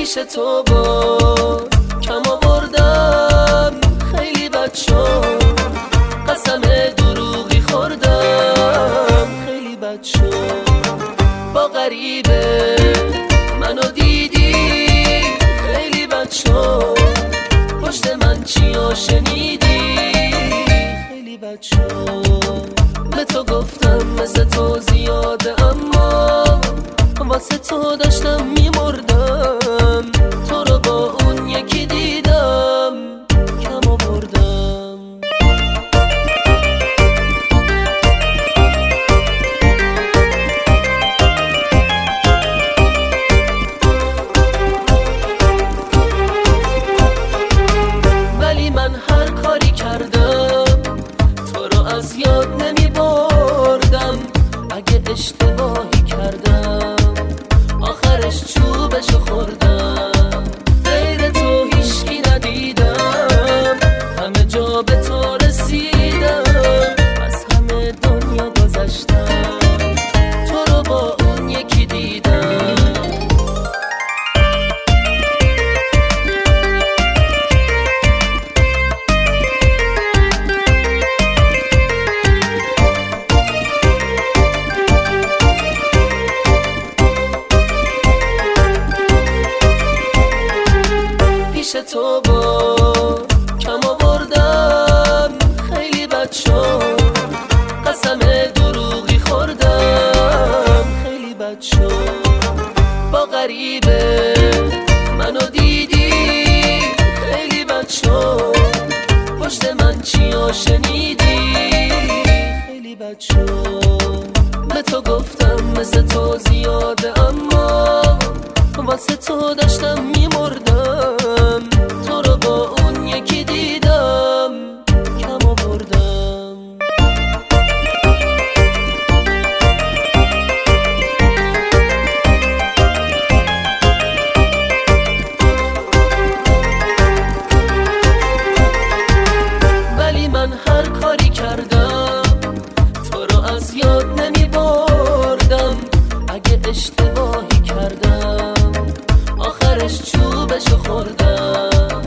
پیش تو باز کم آوردم، خیلی بد شد، قسم دروغی خوردم، خیلی بد شد. با غریبه منو دیدی، خیلی بد شد، پشت من چیا شنیدی، خیلی بد شد. به تو گفتم مثل تو زیاده، اما واسه تو داشتم میمردم، تو رو با اون یکی دیدم، کم آوردم. ولی من هر کاری کردم تو رو از یاد نمی بردم، اگه اشتباهی کردم آخرش چوبشو خوردم. غیر تو هیچکی ندیدم، همه جا به تو رسیدم، از همه دنیا گذشتم، تو رو با اون یکی دیدم. پیش تو باز کم آوردم، خیلی بد شد، قسم دروغی خوردم، خیلی بد شد. با غریبه منو دیدی، خیلی بد شد، پشت من چیا شنیدی، خیلی بد شد. به تو گفتم مثل تو زیاده، اما واسه تو داشتم میمردم، تو رو با اون یکی دیدم، کم آوردم. ولی من هر کاری کردم تو رو از یاد نمی بردم، اگه اشتباهی کردم آخرش چوبشو خوردم.